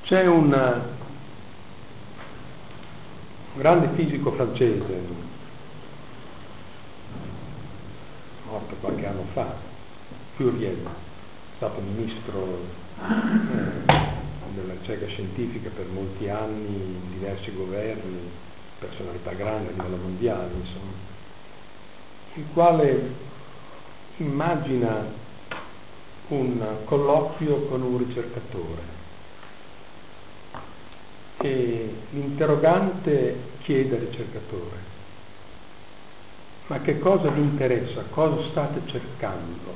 C'è un grande fisico francese, morto qualche anno fa, Fourier, è stato ministro della ricerca scientifica per molti anni, in diversi governi, personalità grandi a livello mondiale, insomma, il quale immagina un colloquio con un ricercatore e l'interrogante chiede al ricercatore: ma che cosa vi interessa? Cosa state cercando?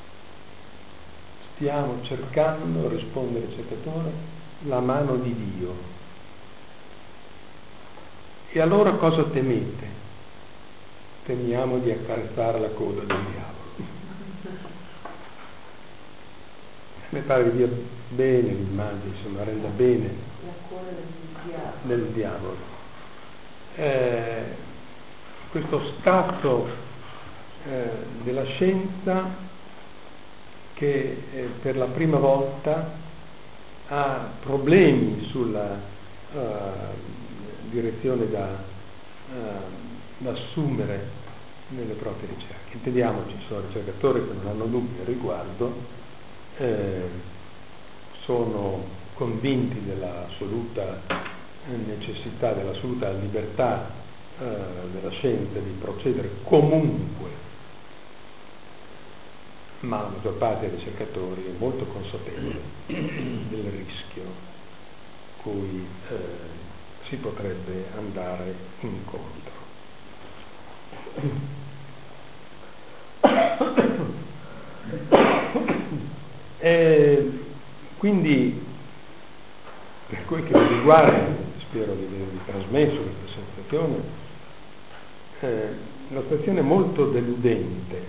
Stiamo cercando, risponde il ricercatore, la mano di Dio. E allora cosa temete? Temiamo di accarezzare la coda del diavolo. Mi pare di dire bene l'immagine, insomma, renda bene la coda del diavolo. Questo stato della scienza che per la prima volta ha problemi sulla direzione da assumere nelle proprie ricerche. Intendiamoci, sono ricercatori che non hanno dubbi al riguardo, sono convinti dell'assoluta necessità, dell'assoluta libertà della scienza di procedere comunque, ma la maggior parte dei ricercatori è molto consapevole del rischio cui si potrebbe andare incontro. E quindi, per quel che mi riguarda, spero di avervi trasmesso questa sensazione, una situazione molto deludente,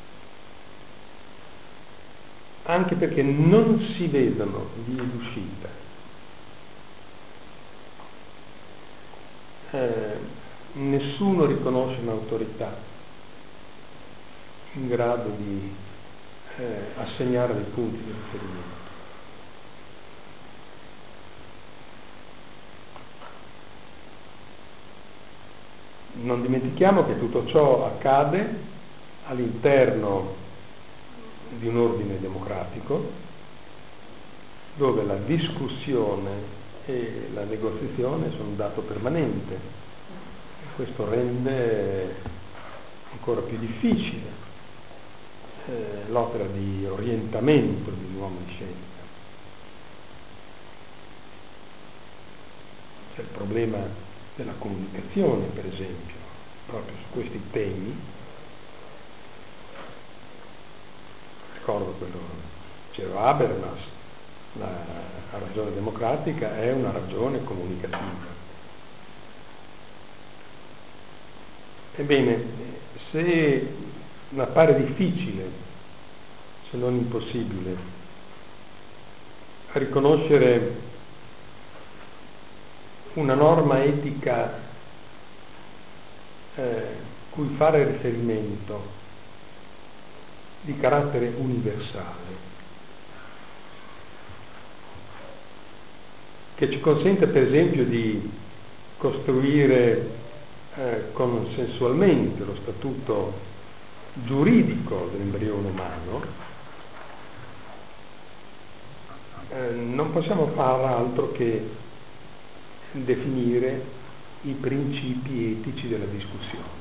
anche perché non si vedono vie d'uscita. Nessuno riconosce un'autorità in grado di assegnare dei punti di riferimento. Non dimentichiamo che tutto ciò accade all'interno di un ordine democratico, dove la discussione e la negoziazione sono un dato permanente, e questo rende ancora più difficile l'opera di orientamento di un uomo di scienza. C'è il problema della comunicazione, per esempio, proprio su questi temi. Ricordo quello che diceva Habermas, la ragione democratica è una ragione comunicativa. Ebbene, se appare difficile, se non impossibile, riconoscere una norma etica cui fare riferimento di carattere universale, che ci consente per esempio di costruire consensualmente lo statuto giuridico dell'embrione umano, non possiamo far altro che definire i principi etici della discussione.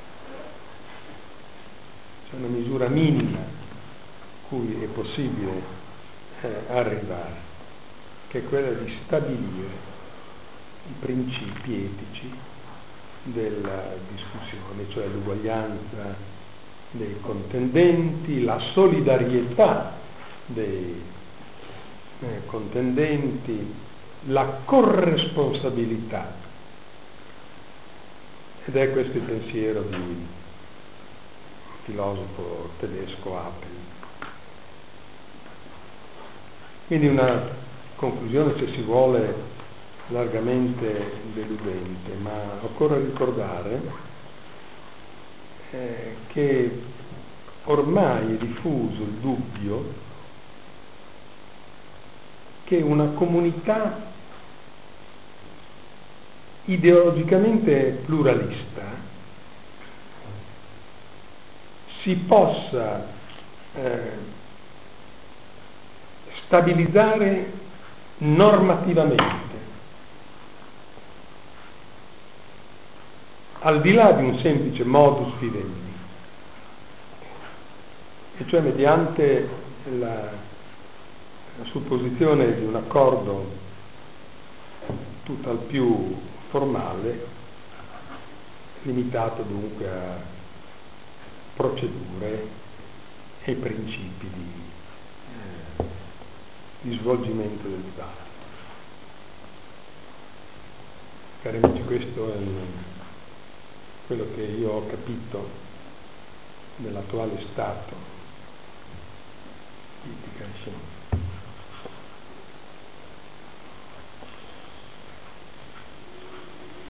C'è una misura minima cui è possibile arrivare, che è quella di stabilire i principi etici della discussione, cioè l'uguaglianza dei contendenti, la solidarietà dei contendenti, la corresponsabilità. Ed è questo il pensiero di un filosofo tedesco, Apel. Quindi una conclusione, se si vuole, largamente deludente, ma occorre ricordare che ormai è diffuso il dubbio che una comunità ideologicamente pluralista si possa stabilizzare normativamente, al di là di un semplice modus vivendi, e cioè mediante la supposizione di un accordo tutt'al più formale, limitato dunque a procedure e principi di svolgimento del dibattito. Cari amici, questo è quello che io ho capito dell'attuale stato di Kassem.